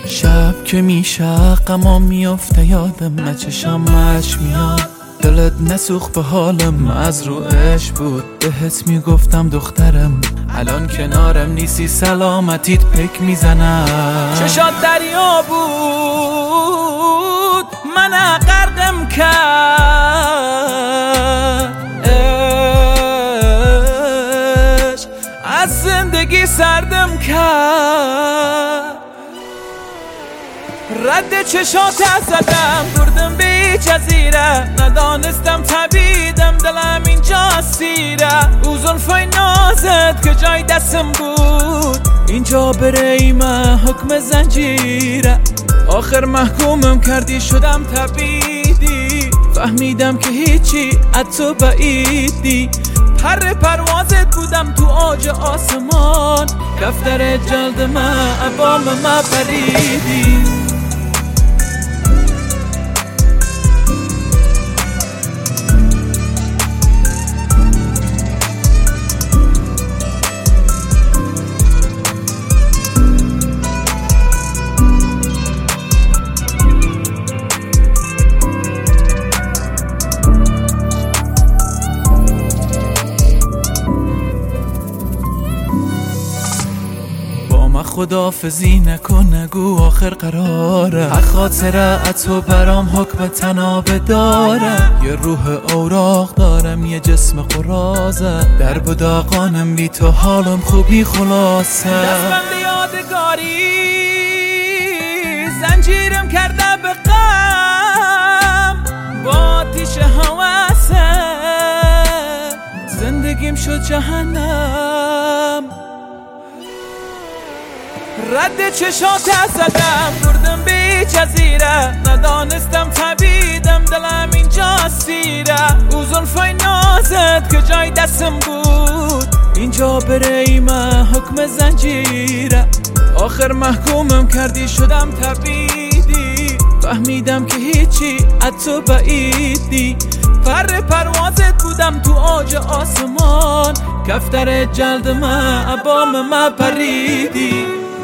شب که میشه غمام میافته یادم چشم مچ میاد دلت نسوخ به حالم از رو عشق بود بهت میگفتم دخترم الان کنارم نیستی سلامتیت پک میزنم چشات دریا بود من غرقم کرد عشق از زندگی سردم کرد رد چشات زدم بردم به جزیره ندانستم طبیدم دلم اینجا سیره او زلفای نازت که جای دستم بود اینجا بره من حکم زنجیره آخر محکومم کردی شدم تبیدی فهمیدم که هیچی از تو بعیدی پر پروازت بودم تو آج آسمان دفتر جلد من عبام من پریدی خدافزی نکن نگو آخر قراره خاطره تو برام حکم تنابه داره یه روح اوراق دارم یه جسم قرازه در بداقانم بی تو حالم خوبی خلاصه دستم به یادگاری زنجیرم کرده به غم با آتیش هوسه زندگیم شد جهنم رد چشات زدم بردم به جزیره ندانستم طبیدم دلم اینجا سیره او زلفای نازت که جای دستم بود اینجا بره من حکم زنجیره آخر محکومم کردی شدم تبیدی فهمیدم که هیچی از تو بعیدی پر پروازت بودم تو آج آسمان کفتر جلد من عبام من پریدی